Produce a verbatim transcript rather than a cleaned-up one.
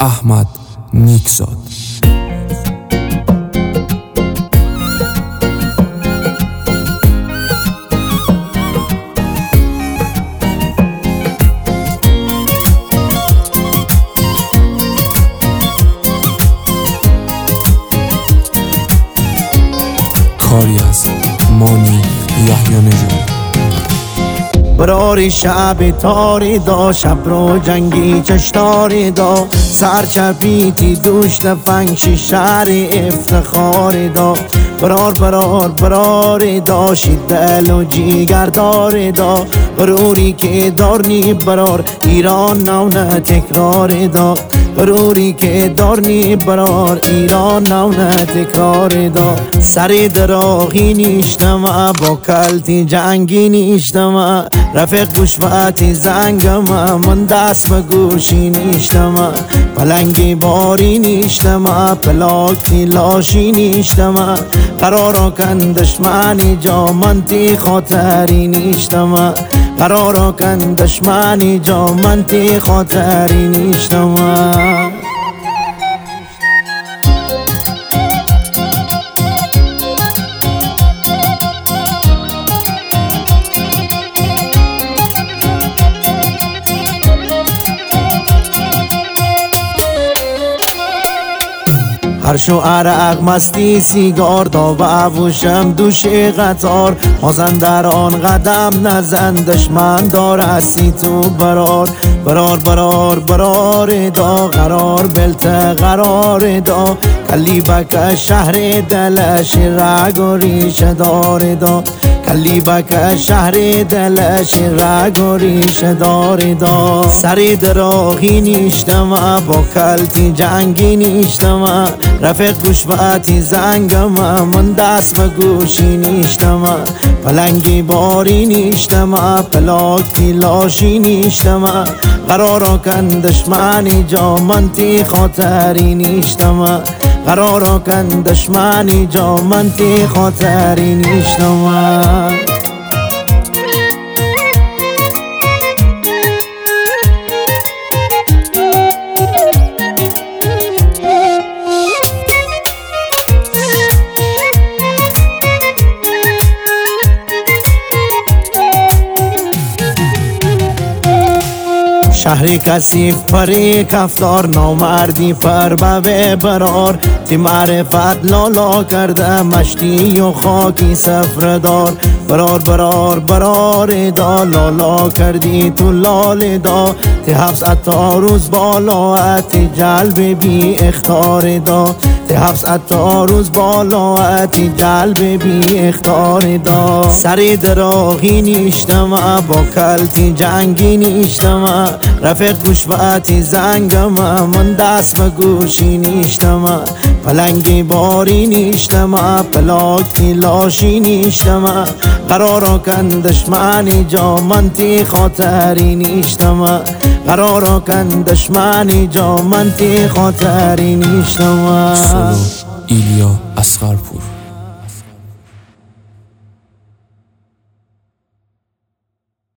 احمد نیکزاد. کاری از مانی یحیی نژاد. براری شب تاری دا، شب رو جنگی چشتاری دا، سر چپیتی دوش تفنگ شیشری افتخاری دا. برار برار براری دا، شید دل و جیگر داری دا، بروری که دارنی برار ایران نونه تکراری دا. بروری که دارنی برار ایران نونه تکراری دا. سری دراغی نیشتم با کلتی جنگی نیشتم، رفیق گوشبتی زنگم من دست به گوشی نیشتم، پلنگی باری نیشتم پلاکی لاشی نیشتم، قرارا کن دشمنی جا من تی خاطری نیشتم، قرارا کن دشمنی جا من تی خاطری نیشتم. هرشو عرق مستی سیگار دا و افوشم دوش قطار، مازن در آن قدم نزن دشمن دار هستی تو برار. برار برار برار دا قرار بلت قرار دا، کلی بک شهر دلش رگ و ریشه دار دا، کلی بک شهر دلش رگ و ریشه دار دا. سری دراغی نیشتم با کلتی جنگی نیشتم، رفیق گوشبتی زنگم من دست به گوشی نیشتم، پلنگی باری نیشتم پلاکی لاشی نیشتم، قرارا کن دشمنی جا من تی خاطری نیشتم، قرارا کن دشمنی جا من تی خاطری نیشتم. شهری کثیف پری کفتار، نامردی پر به برار، تی معرفت لالا کرده مشتی و خاکی سفردار. برار برار برار دا لالا کردی تو لال دا، تی هفت تا روز بالا تی جلب بی اختار دا، تی هفت تا روز بالا تی جلب بی اختار دا. سری دراغی نیشتم با کلتی جنگی نیشتم، رفیق گوشبتی زنگم من دست به گوشی نیشتم، پلنگی باری نیشتم پلاکی لاشی نیشتم، قرارا کن دشمنی جا من تی خاطری نیشتم، قرارا کن دشمنی جا من تی خاطری نیشتم. سولو ایلیا اصغرپور.